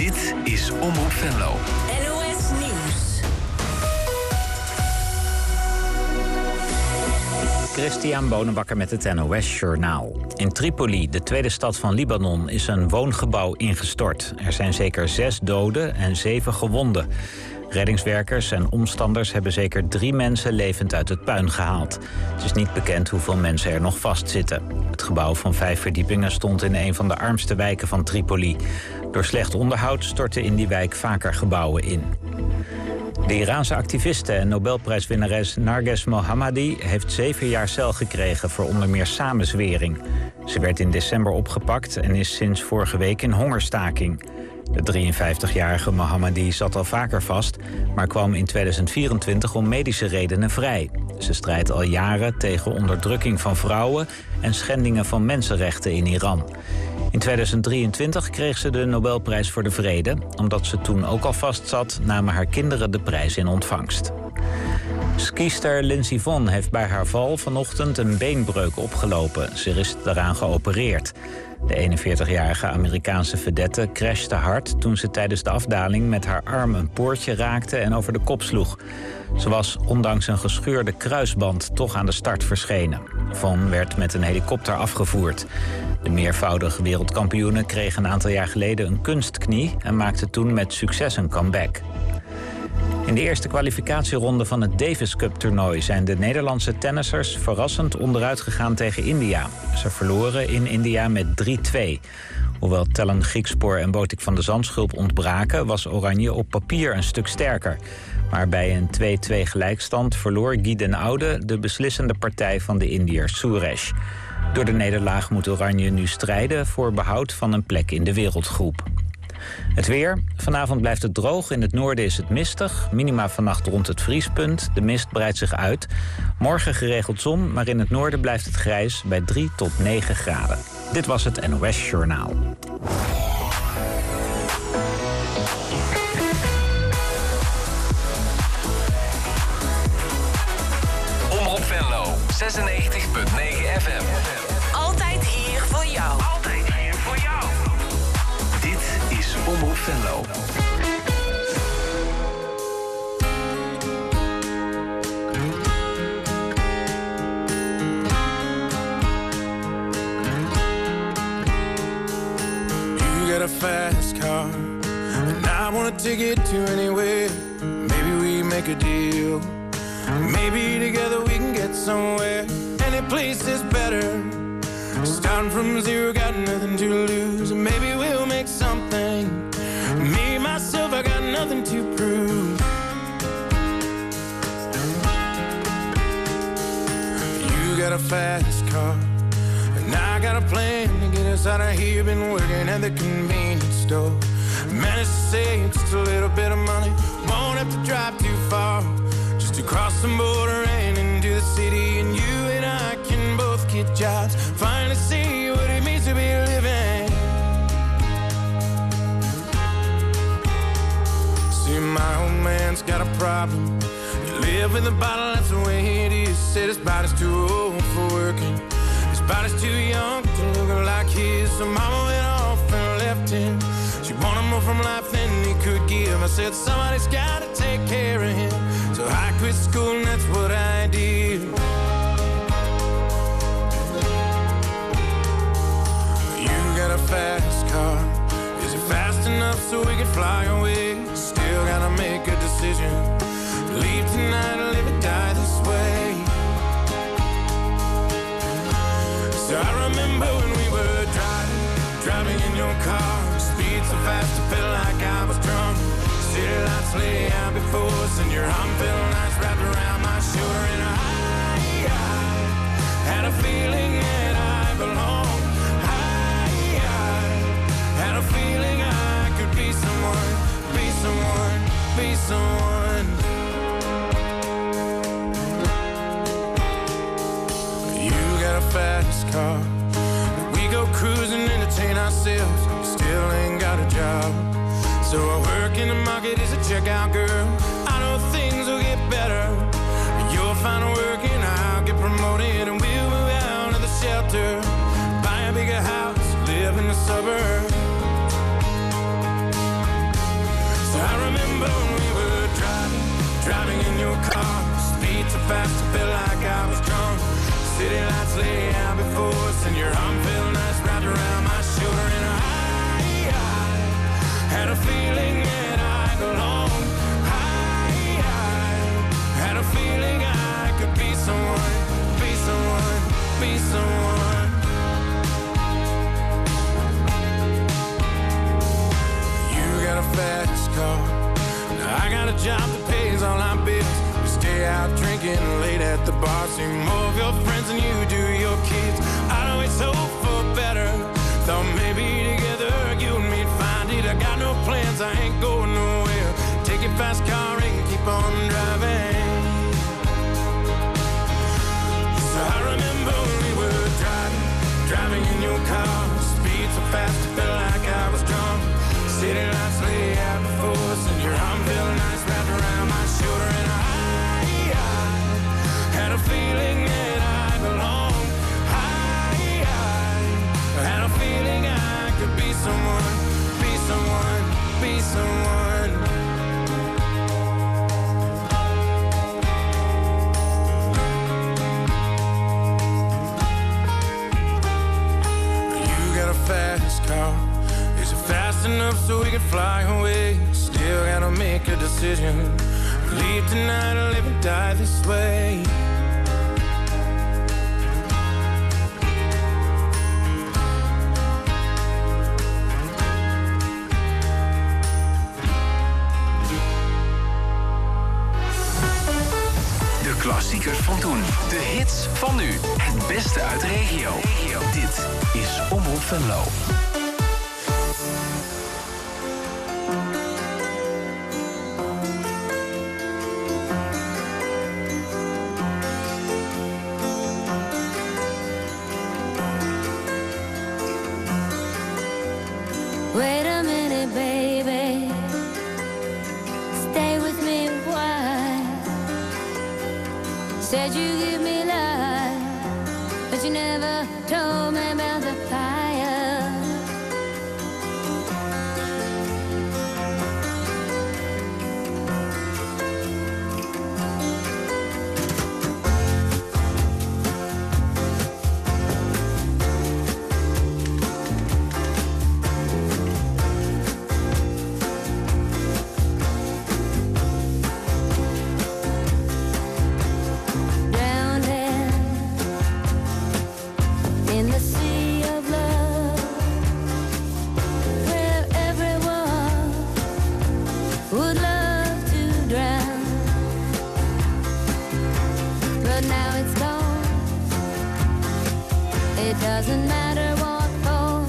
Dit is Omroep Venlo. NOS Nieuws. Christian Bonenbakker met het NOS Journaal. In Tripoli, de tweede stad van Libanon, is een woongebouw ingestort. Er zijn zeker 6 doden en 7 gewonden. Reddingswerkers en omstanders hebben zeker 3 mensen levend uit het puin gehaald. Het is niet bekend hoeveel mensen er nog vastzitten. Het gebouw van 5 verdiepingen stond in een van de armste wijken van Tripoli. Door slecht onderhoud stortten in die wijk vaker gebouwen in. De Iraanse activiste en Nobelprijswinnares Narges Mohammadi heeft 7 jaar cel gekregen voor onder meer samenzwering. Ze werd in december opgepakt en is sinds vorige week in hongerstaking. De 53-jarige Mohammadi zat al vaker vast, maar kwam in 2024 om medische redenen vrij. Ze strijdt al jaren tegen onderdrukking van vrouwen en schendingen van mensenrechten in Iran. In 2023 kreeg ze de Nobelprijs voor de Vrede. Omdat ze toen ook al vastzat, namen haar kinderen de prijs in ontvangst. Skister Lindsey Vonn heeft bij haar val vanochtend een beenbreuk opgelopen. Ze is daaraan geopereerd. De 41-jarige Amerikaanse vedette crashte hard toen ze tijdens de afdaling met haar arm een poortje raakte en over de kop sloeg. Ze was ondanks een gescheurde kruisband toch aan de start verschenen. Vonn werd met een helikopter afgevoerd. De meervoudige wereldkampioene kreeg een aantal jaar geleden een kunstknie en maakte toen met succes een comeback. In de eerste kwalificatieronde van het Davis Cup-toernooi zijn de Nederlandse tennissers verrassend onderuit gegaan tegen India. Ze verloren in India met 3-2. Hoewel Tellen Griekspoor en Botik van de Zandschulp ontbraken, was Oranje op papier een stuk sterker. Maar bij een 2-2 gelijkstand verloor Guy den Oude de beslissende partij van de Indiër Suresh. Door de nederlaag moet Oranje nu strijden voor behoud van een plek in de wereldgroep. Het weer. Vanavond blijft het droog. In het noorden is het mistig. Minima vannacht rond het vriespunt. De mist breidt zich uit. Morgen geregeld zon, maar in het noorden blijft het grijs bij 3 tot 9 graden. Dit was het NOS Journaal. Omroep Venlo, 96.9 FM. Altijd hier voor jou. Altijd hier voor jou. Dit is Omroep Venlo. You got a fast car, and I wanna take it to anywhere. Maybe we make a deal. Maybe together we can get somewhere. Any place is better. Starting from zero, got nothing to lose. Maybe we'll make something. Me, myself, I got nothing to prove. You got a fast car, and I got a plan to get us out of here. Been working at the convenience store. Managed to save just a little bit of money. Won't have to drive too far, just to cross the border and into the city. And you and I can both get jobs, finally see what it means to be living. See, my old man's got a problem. He live with a bottle, that's the way it is. Said his body's too old for working, his body's too young to look like his. So mama went off and left him. She wanted more from life than he could give. I said somebody's gotta take care of him, so I quit school and that's what I did. Got a fast car. Is it fast enough so we can fly away? Still gotta make a decision. Leave tonight or live or die this way. So I remember when we were driving in your car. Speed so fast I felt like I was drunk. City lights lay out before us and your arm felt nice wrapped around my shoulder. And I had a feeling that I belonged. Had a feeling I could be someone, be someone, be someone. You got a fast car. We go cruising, entertain ourselves. Still ain't got a job. So I work in the market as a checkout girl. I know things will get better. You'll find work and I'll get promoted. And we'll move out of the shelter, buy a bigger house, live in the suburbs. remember we were driving in your car. Speed so fast, I felt like I was drunk. City lights lay out before us, and your arm felt nice wrapped around my shoulder. And I had a feeling that I belonged. I had a feeling I could be someone, be someone, be someone. You got a fast car, I got a job that pays all our bills. We stay out drinking late at the bar, see more of your friends than you do your kids. I'd always hope for better, thought maybe together you and me'd find it. I got no plans, I ain't going nowhere. Take your fast car and keep on driving. So I remember we were driving in your car. Speed so fast, I felt like I was drunk. City lights lay out before us, and your arm felt nice wrapped around my shoulder. And I had a feeling that I belonged. I had a feeling I could be someone, be someone, be someone. You got a fast car. Is it fast enough so we can fly away? Still gotta make a decision. Leave tonight or live and die this way. De klassiekers van toen. De hits van nu. Het beste uit de regio. Dit is Omroep Venlo. Wait a minute, baby. Stay with me a while. Said you give me life, but you never told me about the fire. Doesn't matter what for.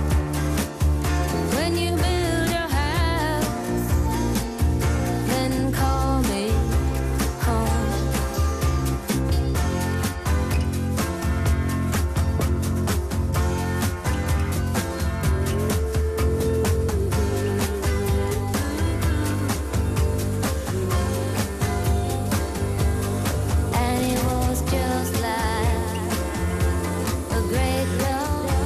When you build your house, then call me home. And it was just like a great love.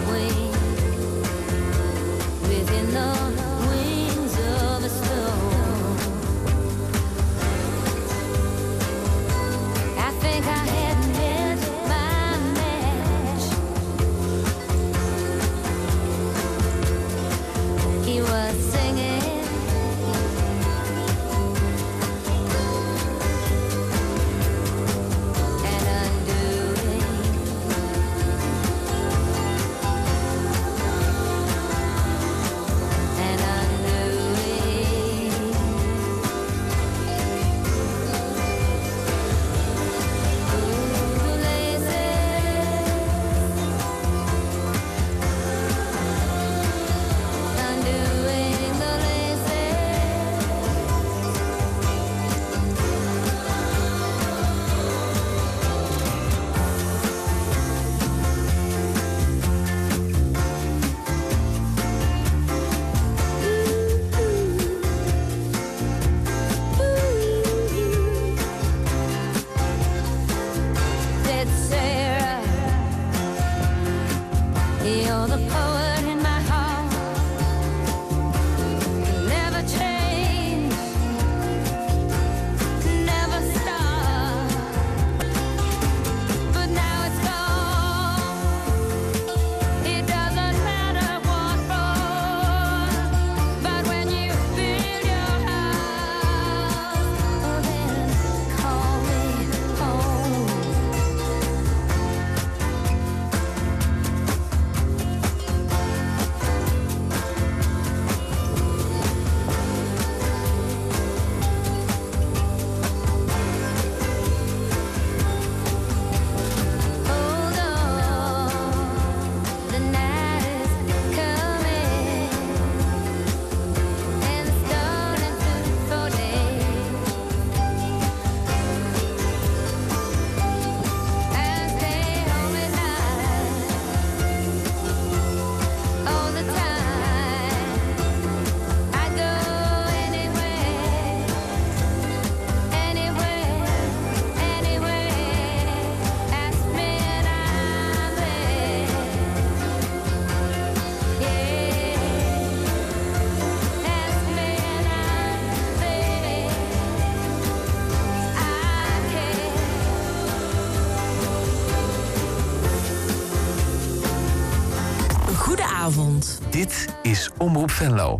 Dit is Omroep Venlo.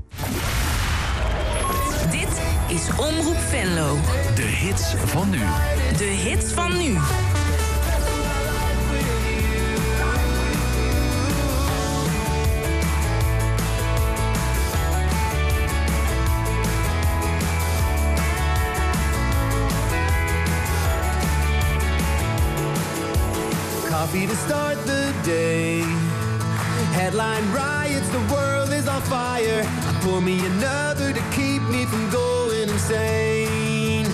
Dit is Omroep Venlo. De hits van nu. De hits van nu. Coffee to start the day. Headline riots, the world is on fire. Pour me another to keep me from going insane.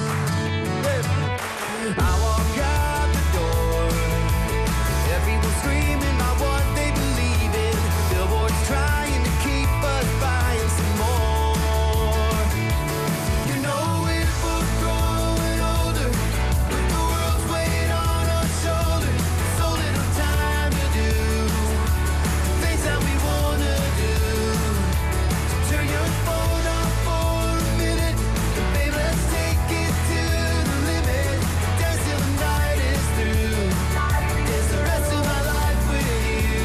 I walk out the door. Everyone screaming about what they believe in. Billboards trying to keep us buying some more. You know we're both growing older, with the world's weight on our shoulders. So little time to do things that we wanna do. So turn your phone off for a minute, and babe, let's take it to the limit. Dance till the night is through. It's the rest of my life with you.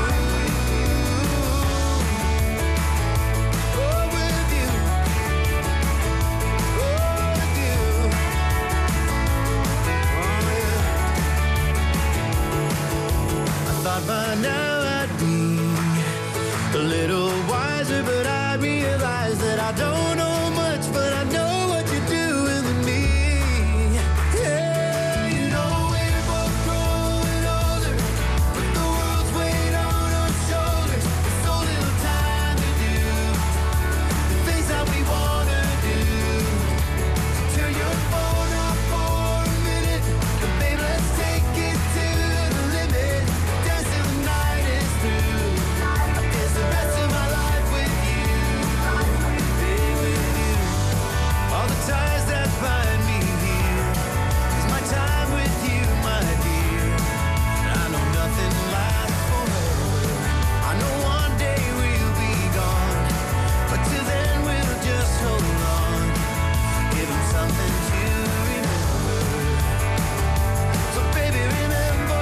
Oh, with you. Oh, with you. Oh, yeah. I thought by now I'd be a little wiser, but I realize that I don't know much, but I know what you're doing to me. Yeah, you know we're both growing older, with the world's weight on our shoulders. So little time to do the things that we wanna do. Turn your phone off for a minute, but babe, let's take it to the limit. Dance till the night is through. It's the rest of my life with you. Hey, with you. All the ties that bind me here is my time with you, my dear. I know nothing lasts forever. I know one day we'll be gone, but till then we'll just hold on. Give 'em something to remember. So baby, remember,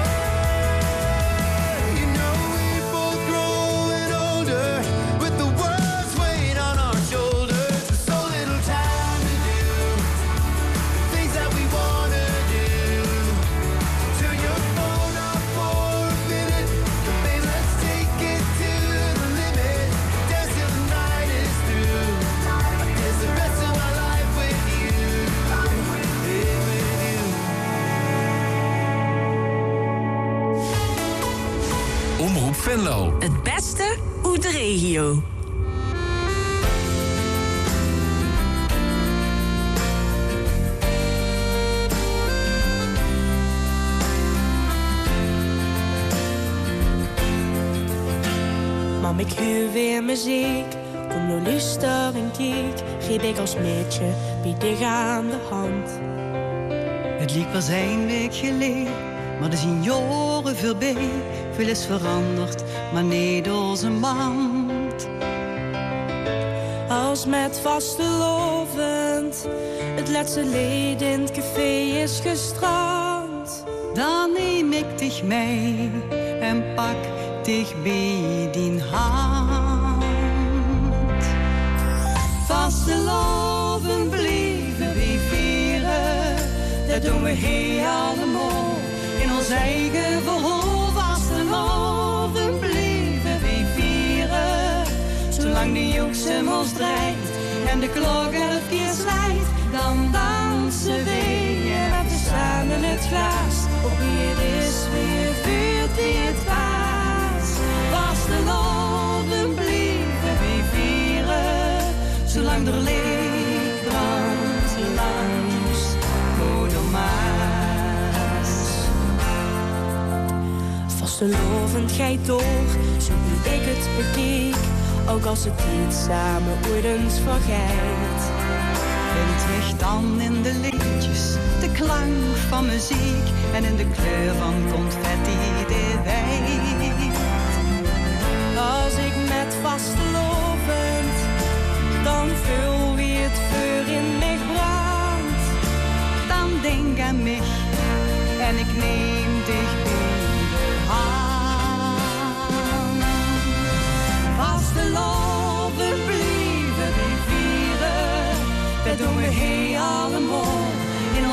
you know we're both growing older, with the world's weight on our shoulders. There's so little time to do the things that we wanna do. Turn your phone off for a minute, but babe, let's take it to the limit. Dance till the night is through. It's the rest of my life with you. Hey, with you. Omroep Venlo. Het beste uit de regio. Mam, ik huur weer muziek. Kom nou luister en kijk. Geef ik als meidje, bied dich aan de hand. Het liep pas een week geleden, maar er zijn jaren voorbij. Veel is veranderd, maar niet onze band. Als met vastelovend het laatste leed in het café is gestrand. Dan neem ik dich mee en pak dich bij die hand. Vastelovend blijven we vieren, dat doen we helemaal in ons eigen verhaal. Vastelovend blijven we vieren, zolang de joksem ons draait en de klok 11 keer slijt. Dan dansen we en laten samen het glas op wie het is, wie het vuurt, wie het was. Vastelovend blijven we vieren, zolang er licht brandt langs Moedermaas. Vastelovend gaat door, zo wie ik het bekijk, ook als het niet samen ooit eens vergeet. Vind weg dan in de lichtjes, de klank van muziek en in de kleur van confetti de wijn. Als ik met vastelovend, dan vul wie het vuur in mij brandt. Dan denk aan mij en ik neem dich bij de hand. Vastelovend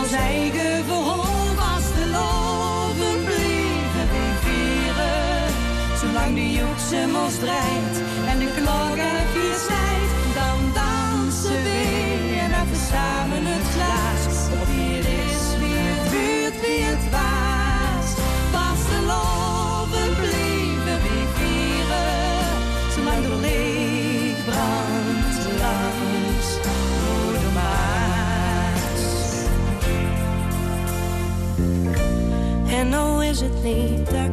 ons eigen verhaal was de loven blijven we vieren. Zolang de joekse ons draait en de klok 11 snijdt, dan dansen we en even samen het glas. Op hier is wie het buurt, wie het was. Was de loven blijven we vieren. Zolang de licht brandt langs door de Maas. En nou is het niet dak,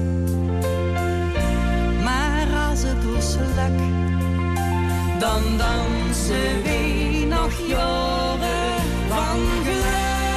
maar als het lak, dan dansen we nog jaren van geluk.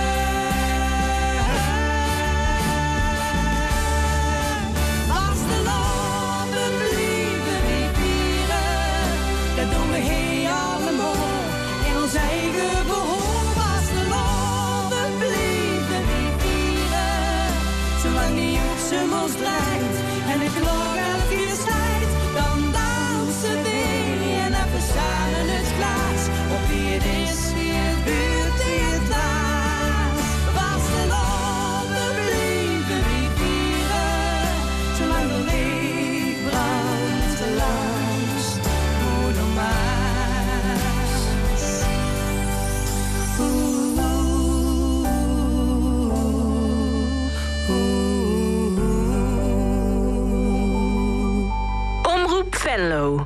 Als de loven blijven we vieren, dat doen we helemaal in ons eigen behoor. Als de loven blijven we vieren, zolang die joekse ons draait en de klok 11 snijdt, dan dansen we en even samen het glas. Op wie het is, wie het buurt, wie het laat. Was de loven blijven we vieren, zolang de licht brandt langs Moeder Maas. Omroep Venlo.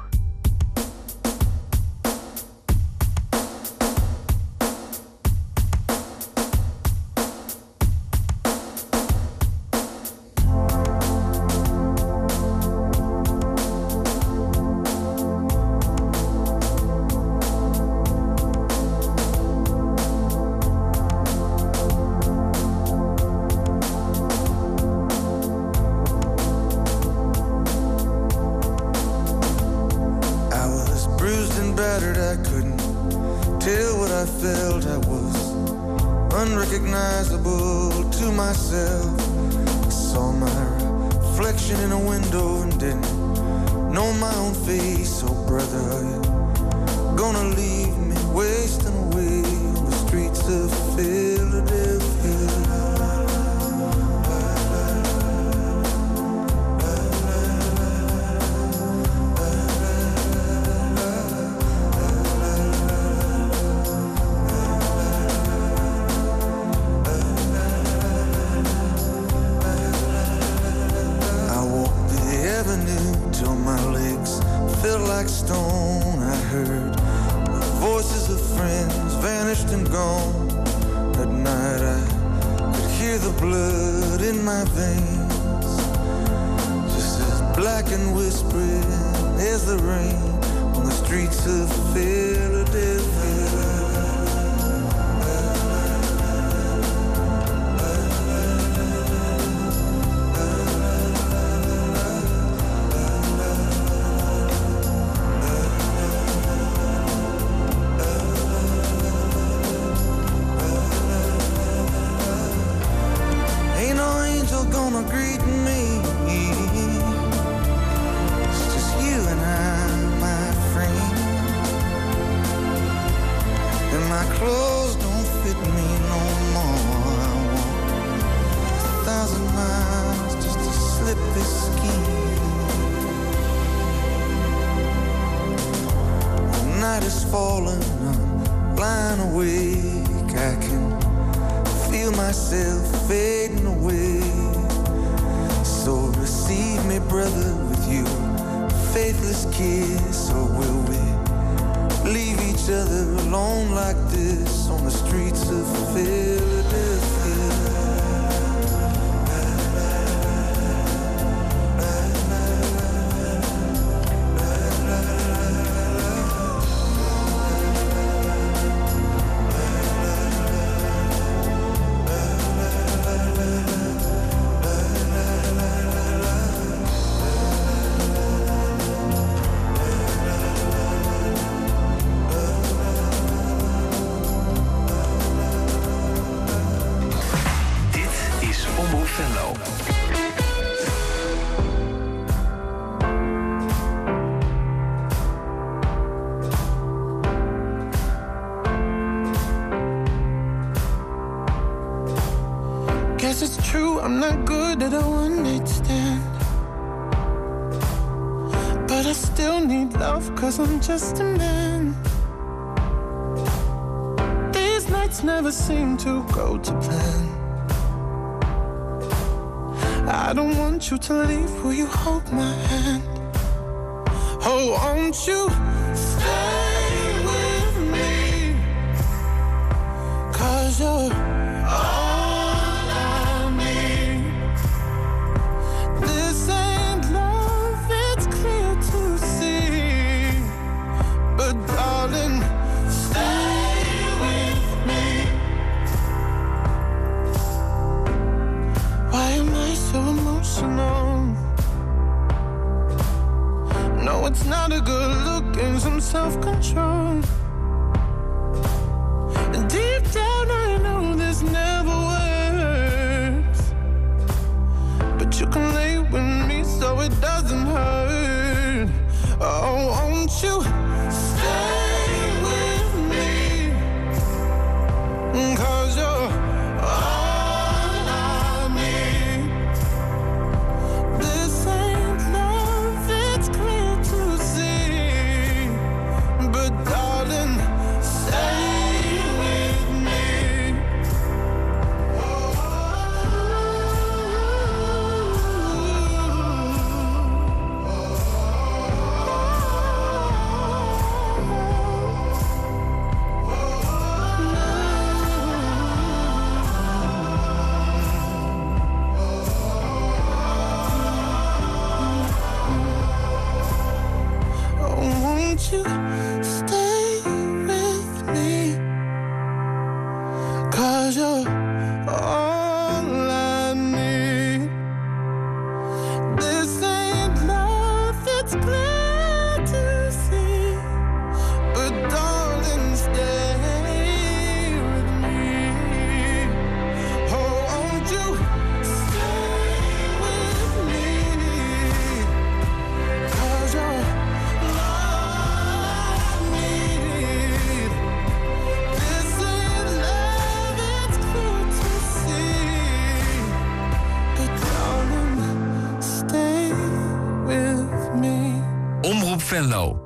Unrecognizable to myself. I saw my reflection in a window and didn't know my own face. Oh brother, are you gonna leave me wasting away on the streets of Philadelphia? Like stone, I heard the voices of friends vanished and gone. At night I could hear the blood in my veins, just as black and whispering as the rain on the streets of Philadelphia. Yes, it's true, I'm not good at a one-night stand, but I still need love, cause I'm just a man. These nights never seem to go to plan. I don't want you to leave, will you hold my hand? Oh, won't you stay with me? Cause you're all I need. This ain't love, it's clear to see. But darling, stay with me. Why am I so emotional? No, it's not a good look and some self-control. Deep down I know this never works, but you can lay with me so it doesn't hurt. Oh, won't you stay with me? 'Cause you're all I need. This ain't love, it's clear to see. But darling, stay with me. Oh, won't you stay with me? 'Cause you're all I need. This ain't love, it's clear to see. But darling, stay with me. Oh, won't you stay with me? 'Cause you're all I need. This ain't love, it's clear to see. But darling, stay with me. Omroep Venlo.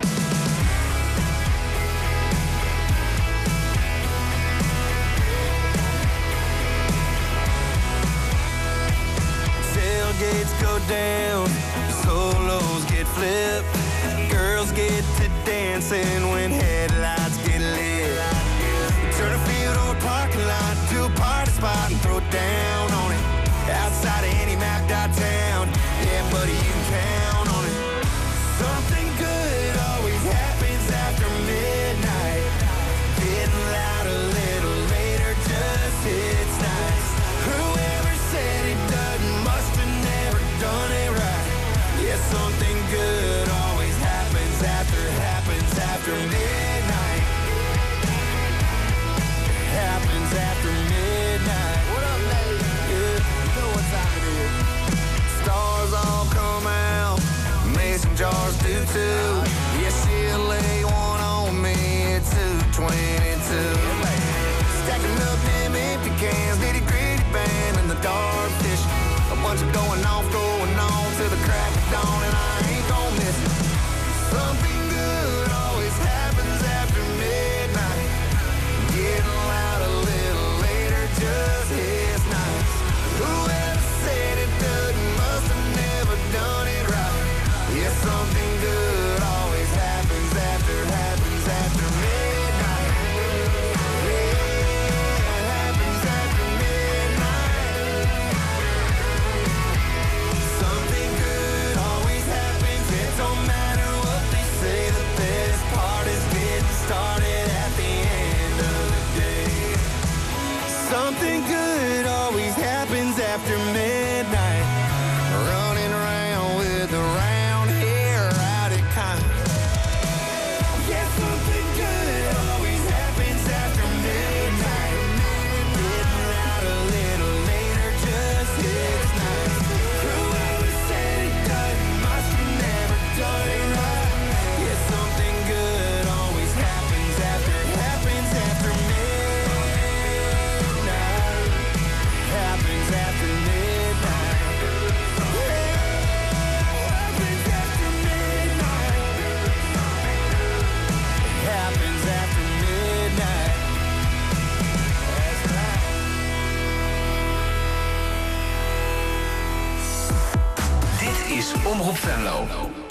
Tailgates go down, solos get flipped, girls get to dancing when headlights get lit. Turn a field or a parking lot to a party spot and throw it down on it. Outside of any Mac downtown, yeah, buddy, you can count on it. Something good always happens after midnight. Getting loud a little later just hits nice. Whoever said it doesn't must have never done it right. Yeah, something good always happens after midnight. Happens after midnight. What up, lady? Yeah, you know what time it is. Stars all come out, mason jars do too. Yeah, she'll lay one on me at 2:22. Stacking up them empty cans, nitty gritty band and the dark fish. A bunch of going on till the crack of dawn, and I ain't gon' miss it. Something good always happens after midnight. Getting loud a little later just hits nice. Whoever said it doesn't must have never done it right. Yeah, something good always happens after midnight. Yeah, happens after midnight. Something good always happens. It don't matter what they say. The best part is getting started at the end of the day. Something good always happens after midnight. Running around with the round hair out of kind. Yeah, something good always happens after midnight. Getting out a little later just hits nice. Whoever said it doesn't must have never done it right. Yeah, something good always happens after midnight. Happens after Omroep Venlo.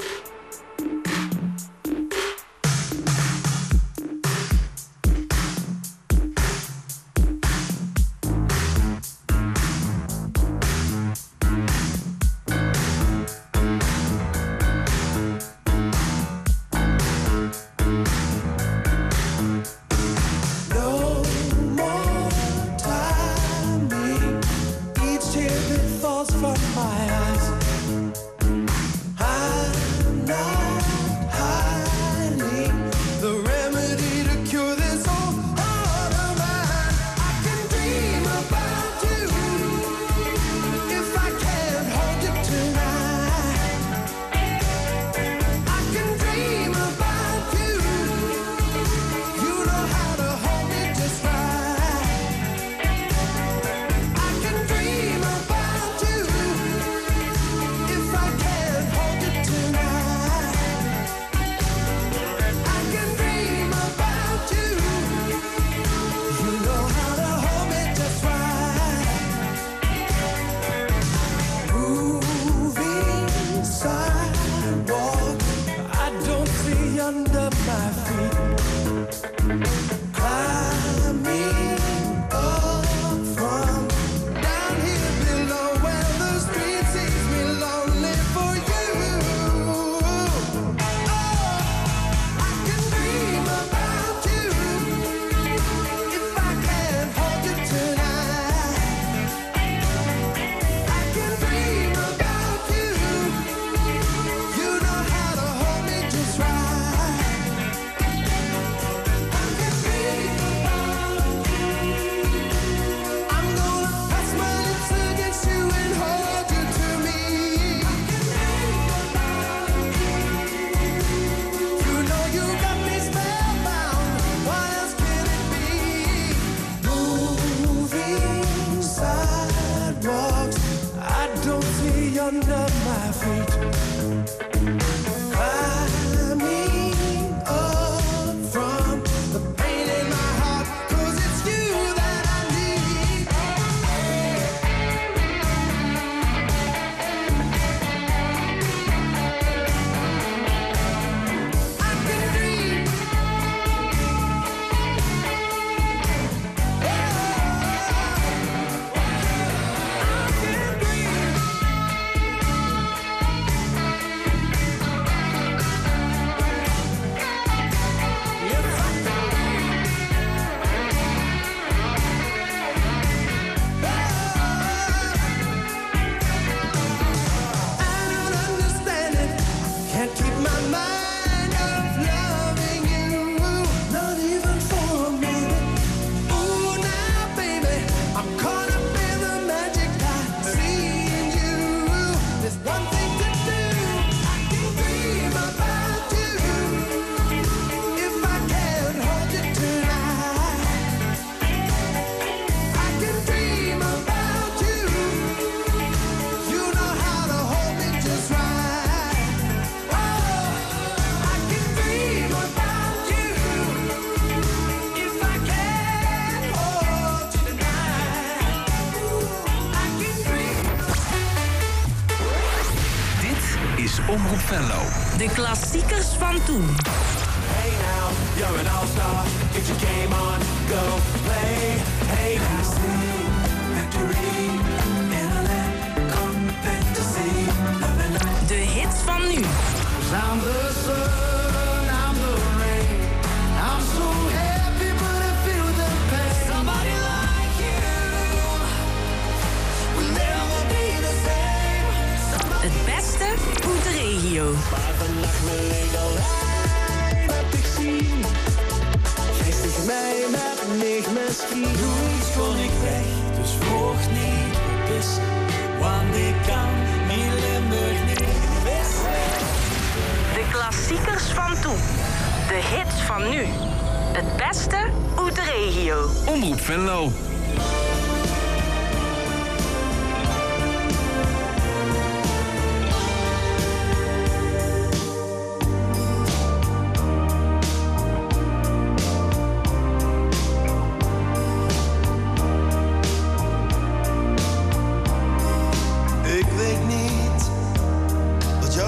Omroep Venlo. De klassiekers van toen. Hey now, you're an all-star. Get your game on, go play. Hey now, victory in a land of fantasy. De hits van nu. I'm the sun, I'm the rain. I'm so happy, but I feel the pain. Somebody like you will never be the same. Het beste uit de regio. Maar vannacht mijn legelijn heb ik zien. Geestig mij met niet misschien. Doe iets kon ik weg, dus volg niet op is. Want ik kan niet Limburg niet wisten. De klassiekers van toen. De hits van nu. Het beste uit de regio. Omroep Venlo. Ik weet niet wat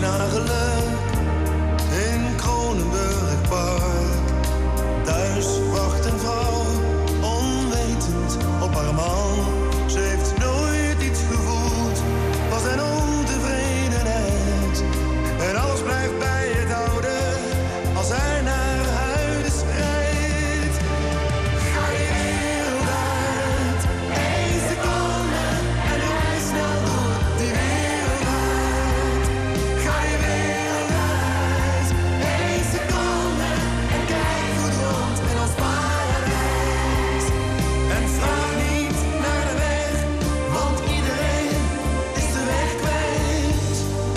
naar geluk in Kronenburg Park. Thuis wacht een vrouw, onwetend op haar man. Ze heeft nooit iets gevoeld, was een ontevredenheid. En alles blijft bij het oude, als hij naar huis rijdt. Ga je wereld uit, 1 seconde, en rij snel door die wereld uit. Ga je wereld uit, 1 seconde, en kijk goed rond in ons paradijs. En vraag niet naar de weg, want iedereen is de weg kwijt.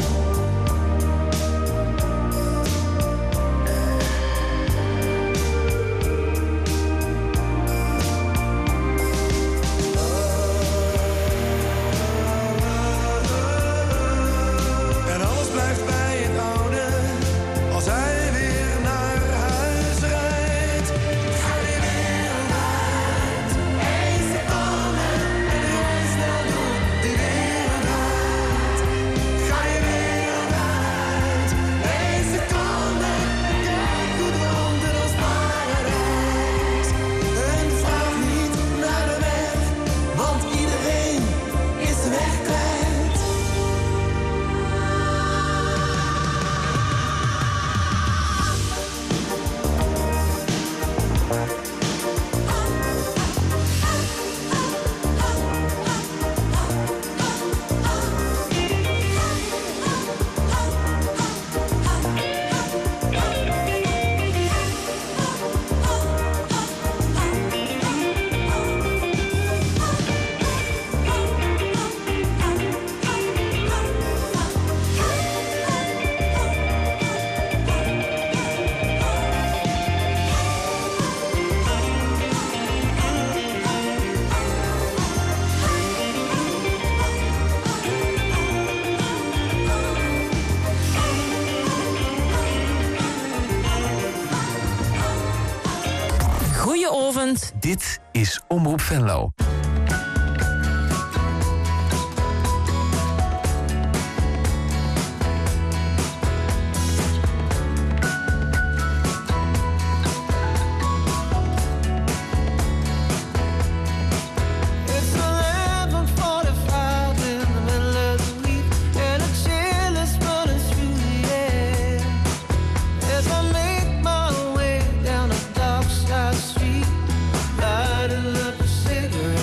En alles blijft bij het oude, als hij weer naar huis rijdt. Ga je wereld uit, 1 seconde, en rij snel door die wereld uit. Ga je wereld uit, 1 seconde, en kijk goed rond in ons paradijs. En vraag niet naar de weg, want iedereen is de weg kwijt. Goedenavond. Dit is Omroep Venlo. It's 11:45 in the middle of the week, and a chill is running through the air. As I make my way down a dark side street, lighting up a cigarette.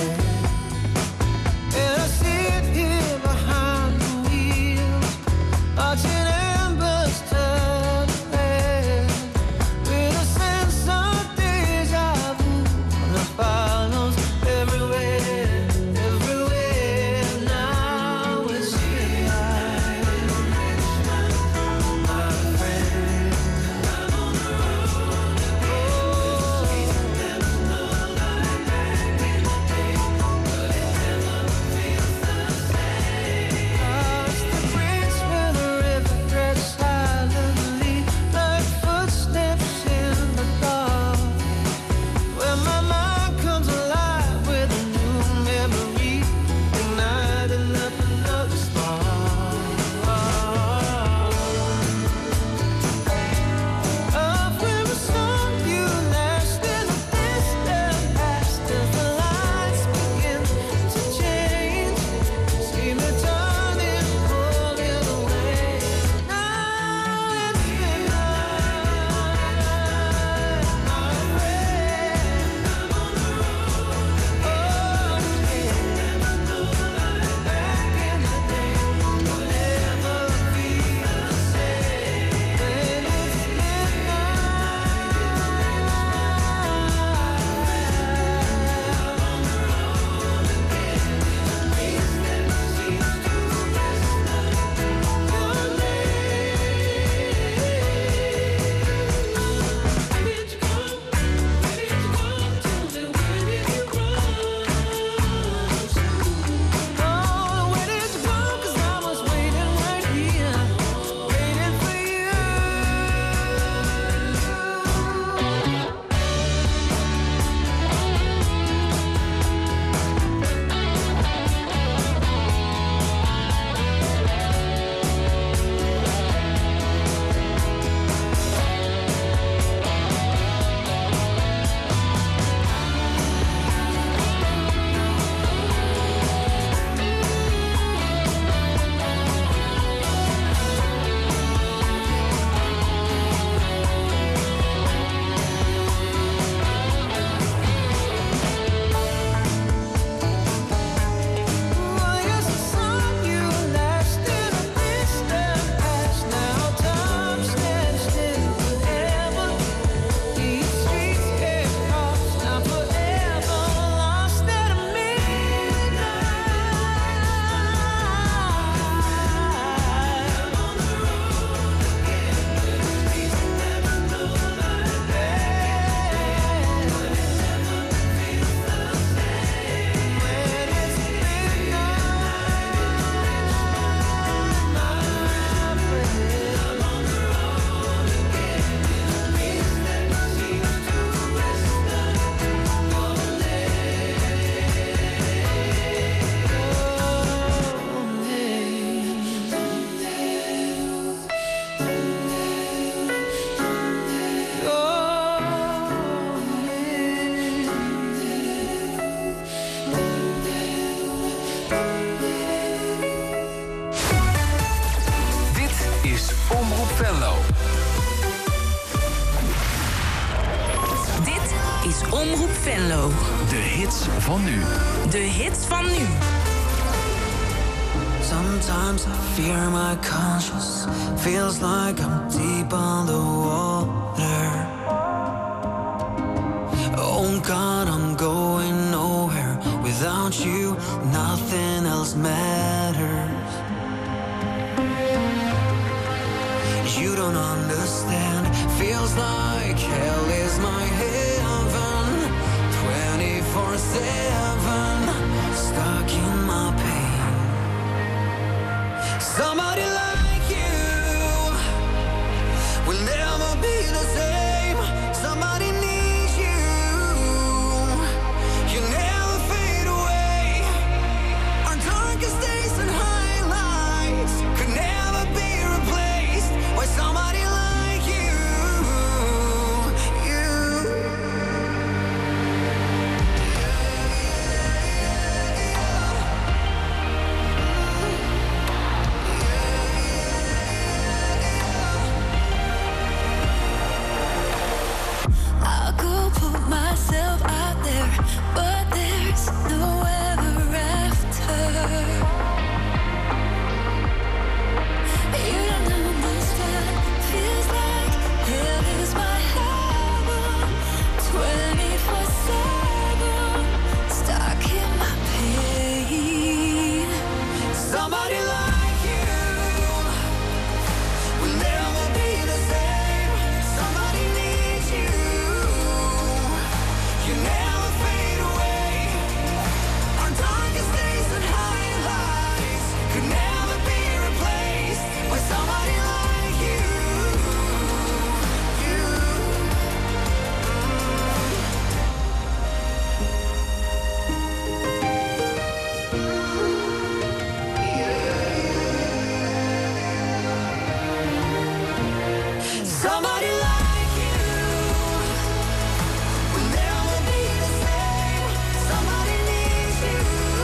is Omroep Venlo. Dit is Omroep Venlo. De hits van nu. De hits van nu. Sometimes I fear my conscience. Feels like I'm deep underwater. Oh God, I'm going nowhere. Without you, nothing else matters. You don't understand. Feels like hell is my heaven. 24/7, stuck in my pain. Somebody like you will never be the same. Somebody needs you. You never fade away. Our darkest days and highlights could never be replaced by somebody like you. I'll go put myself out there, but there's no ever after. You don't understand. Feels like hell is my heaven. 24/7, stuck in my pain. Somebody like you will never be the same. Somebody needs you. You never fade away. Our darkest days and highlights could never be replaced by somebody like you. Somebody like you will never be the same. Somebody needs you.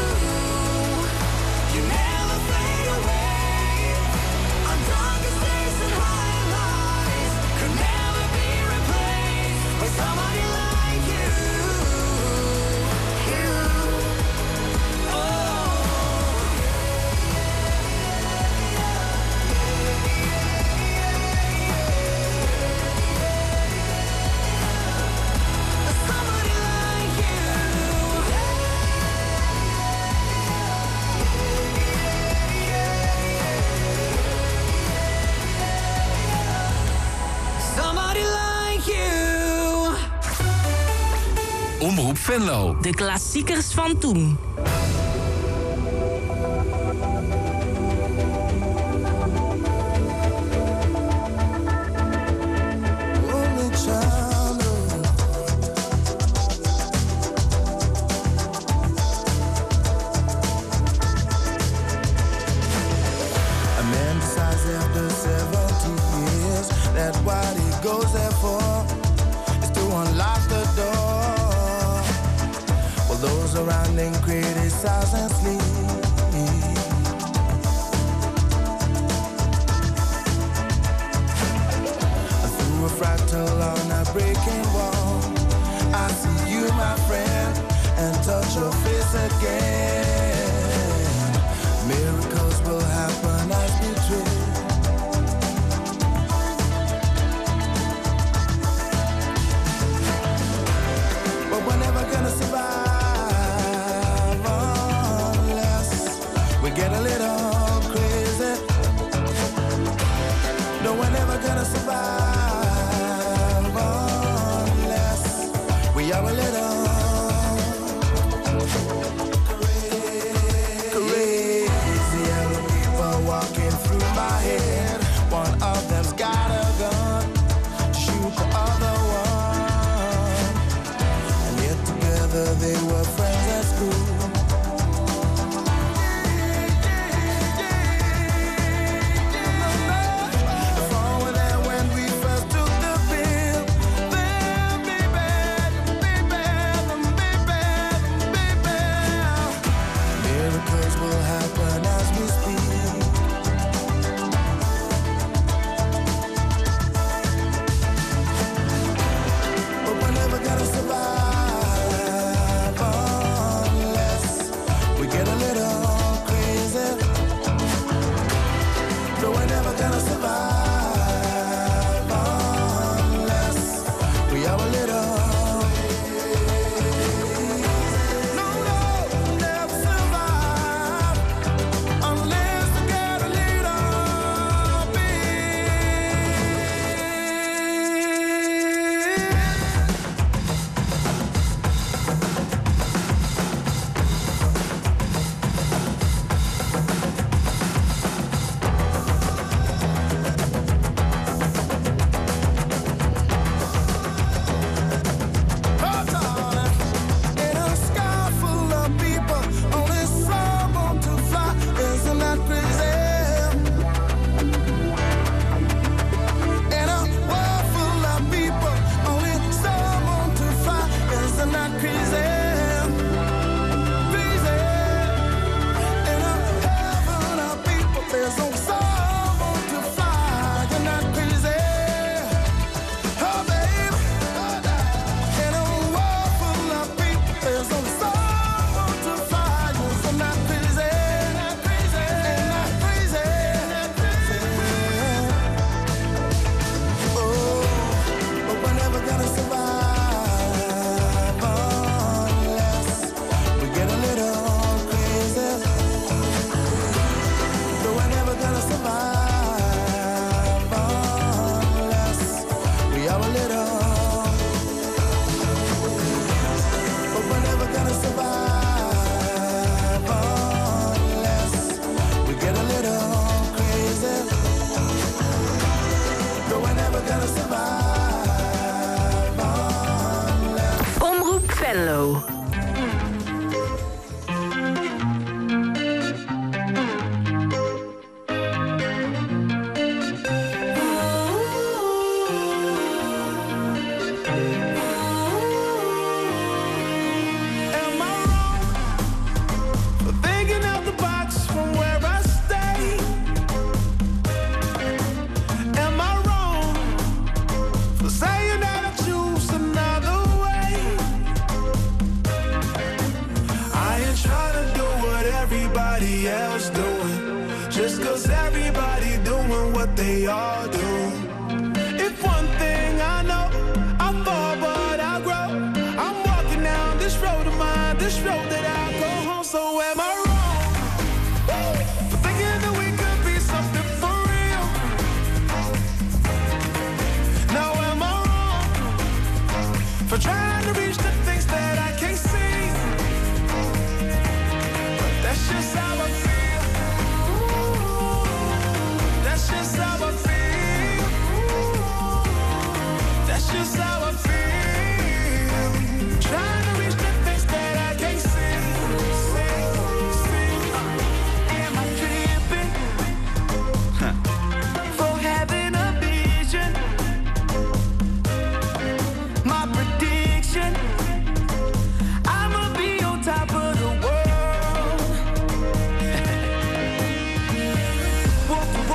You never fade away. Our darkest days and highlights could never be replaced by somebody like you. Somebody like you. Somebody like you. Omroep Venlo. De klassiekers van toen. Only child a man decides after 70 years that what he goes there for is to unlock the door. Well, those around him criticize and sleep. Through a fractal on a breaking wall, I see you, my friend, and touch your face again. Miracles will happen as we dream. But we're never gonna survive unless we get a little crazy. No, we're never gonna survive unless we are a little crazy. Other people walking through my head. One of them's got a gun to shoot the other one. And yet together they were friends at school. If all were there when we first took the pill, then baby, miracles will happen as we speak.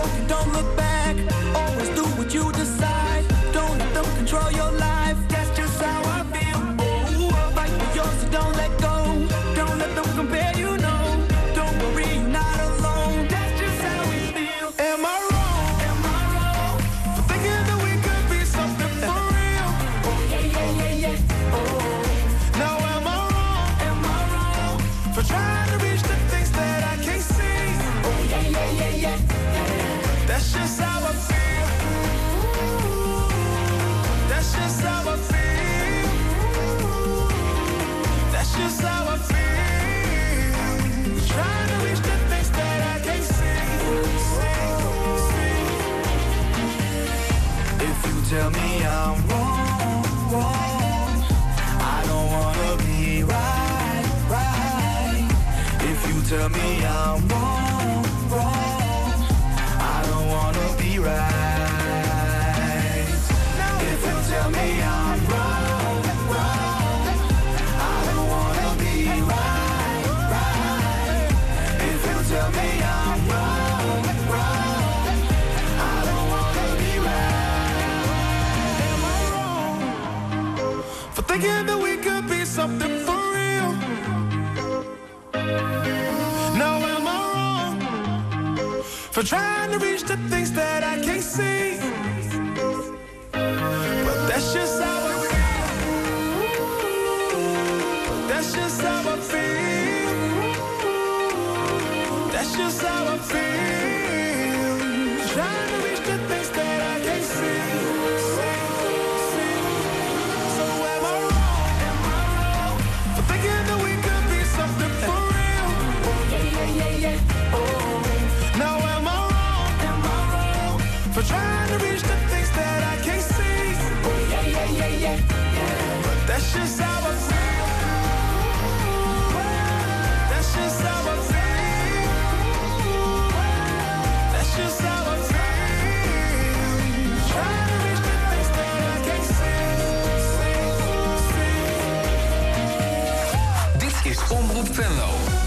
broken, don't look back. Always do what you decide. Don't let them control your life. That's just how I feel. Oh, fight for yours, so don't let go. Don't let them compare you, no. Don't worry, you're not alone. That's just how we feel. Am I wrong? Am I wrong? For thinking that we could be something for real? Oh, yeah, yeah, yeah, yeah. Oh. Now am I wrong? Am I wrong? For trying to reach the things that I can't see? Oh, yeah, yeah, yeah, yeah. That's just how I feel. That's just how I feel. That's just how I feel. Trying to reach the things that I can't see. If you tell me I'm wrong, wrong, I don't wanna be right, right. If you tell me I'm wrong, wrong, I don't wanna be right. If you tell me I'm wrong, wrong, I don't wanna be right, right. If you tell me I'm wrong, wrong, I don't wanna be right. Am I wrong for thinking that we could be something for real? Now am I wrong for trying to reach the things that I can't see? But that's just how I feel. That's just how I feel. That's just how I feel. Trying to reach the things that I can't see. So am I wrong? Am I wrong for thinking that we could be something for real? Oh yeah, yeah, yeah, yeah. Oh. Now am I wrong? Am I wrong for trying to reach the things that I can't see? Oh yeah, yeah, yeah, yeah, yeah. But that's just how I feel. That's just how I feel. That's just how I feel. Trying to reach the things that I can't see. Dit is Omroep Venlo.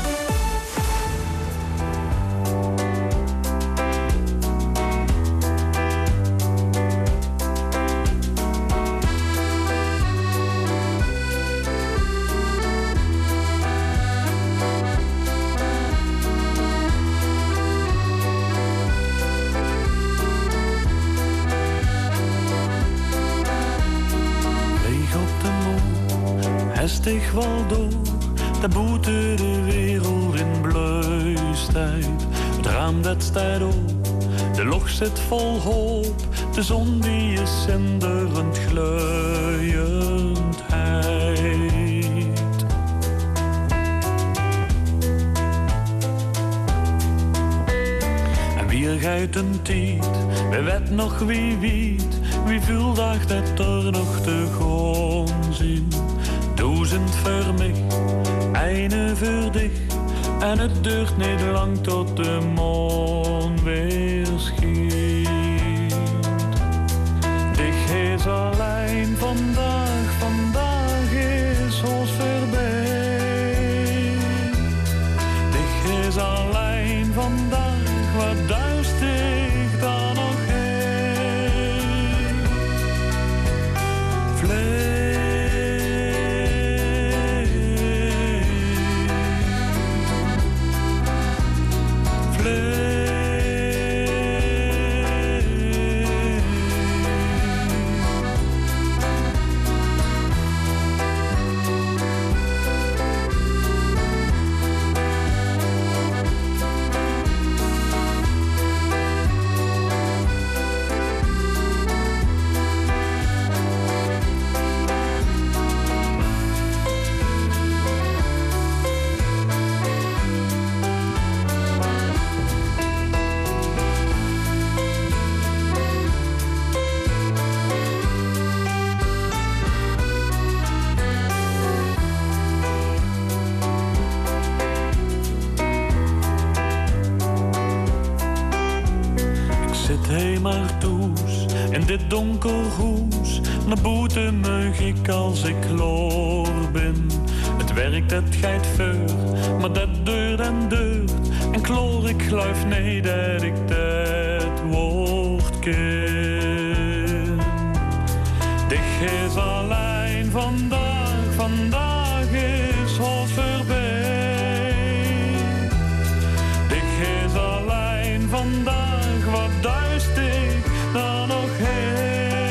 Leeg op de mond, hestig wel door. De boete de wereld in bluistijd. Het raam dat staat op, de log zit vol hoop. De zon die is zinderend gluiendheid. En wie gaat een tijd, wie weet nog wie weet. Wie voelt dat er nog te gaan zien. 1000 voor mij, eine voor dich. En het duurt niet lang tot de maan weer schijnt. Dich is alleen vandaag, vandaag is ons voorbij. Dich is alleen vandaag, wat duist ik dan nog heen. In dit donker hoes, naar boete meug ik als ik klaar ben. Het werk dat gaat voor, maar dat duurt en duurt. En kloor ik geloof niet dat ik dat kind. Dich is alleen vandaag is ons voorbij. Dich is alleen vandaag, wat duist ik dan nog heen.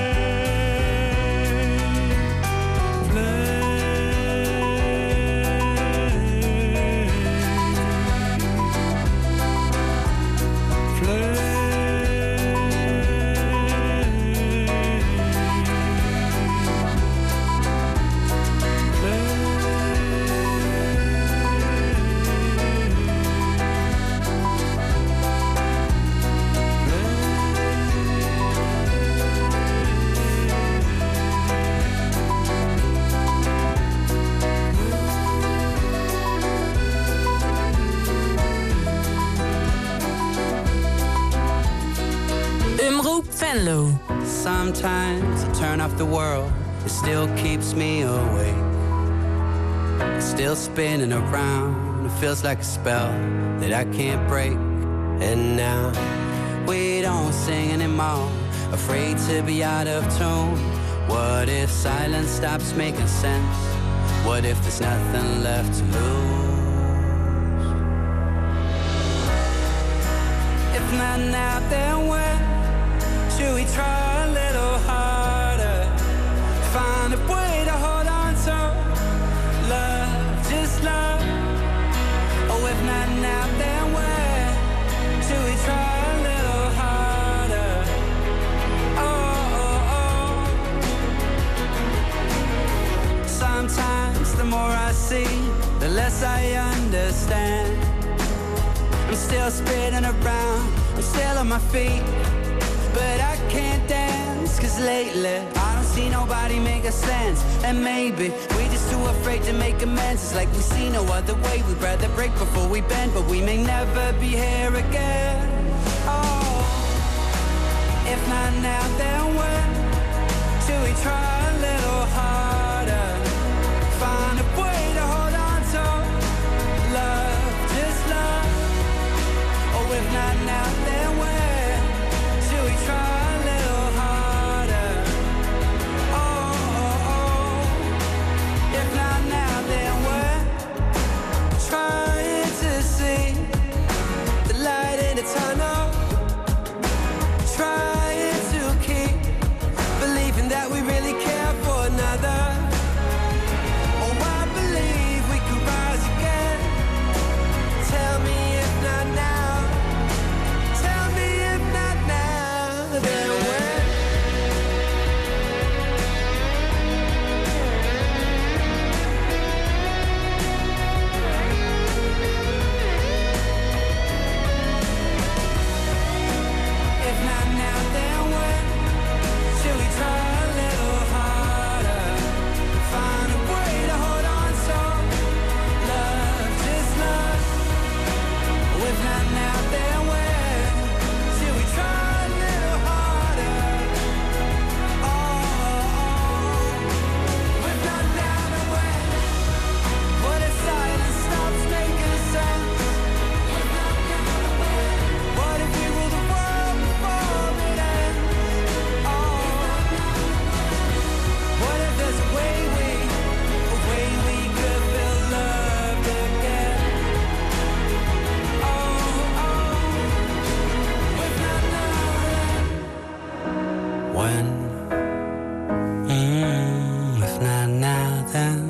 Venlo. Sometimes I turn off the world, it still keeps me awake. It's still spinning around, it feels like a spell that I can't break. And now we don't sing anymore, afraid to be out of tune. What if silence stops making sense? What if there's nothing left to lose? If not now, then when? Should we try a little harder? Find a way to hold on to love, just love. Oh, if not now, then when? Should we try a little harder? Oh, oh, oh. Sometimes the more I see, the less I understand. I'm still spinning around, I'm still on my feet, but I can't dance, cause lately I don't see nobody make a sense. And maybe we just too afraid to make amends. It's like we see no other way, we'd rather break before we bend, but we may never be here again. Oh, if not now, then when? Should we try a little harder? Find a way to hold on to love, just love. Oh, if not now, then when? Should we try a little harder? Oh, oh, oh. If not now, then we're trying to see the light in the tunnel. Trying to keep believing that we really care for another. Oh, I believe we could rise again. Tell me if not now. Tell me if not now. Then when? If not now, then when? Should we try a little harder? Find a way to hold on to love, just love. If not now, then when? Should we try a little harder? Oh, oh, oh. If not now, then when? What if silence stops making sense? What if we rule the world before it ends? Oh, what if there's a way we could feel loved again? Oh, oh, if not now, then when? If not now, then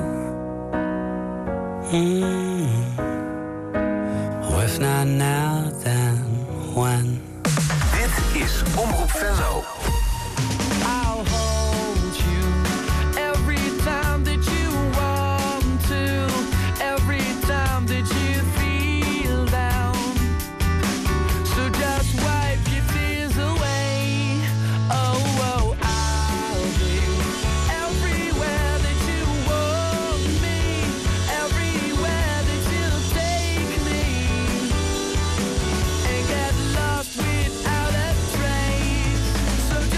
oh, if not now, then when? Dit is Omroep Venlo. I'll hold you every time that you want to, every time that you feel down. So just wipe your tears away. Oh, oh, I'll be everywhere that you want me, everywhere that you take me, and get lost without a trace. So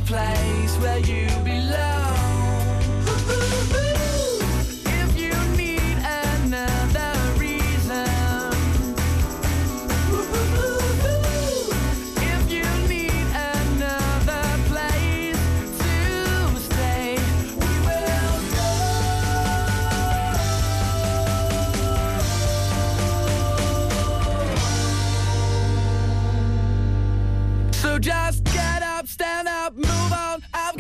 place where you belong. If you need another reason, if you need another place to stay, we will go. So just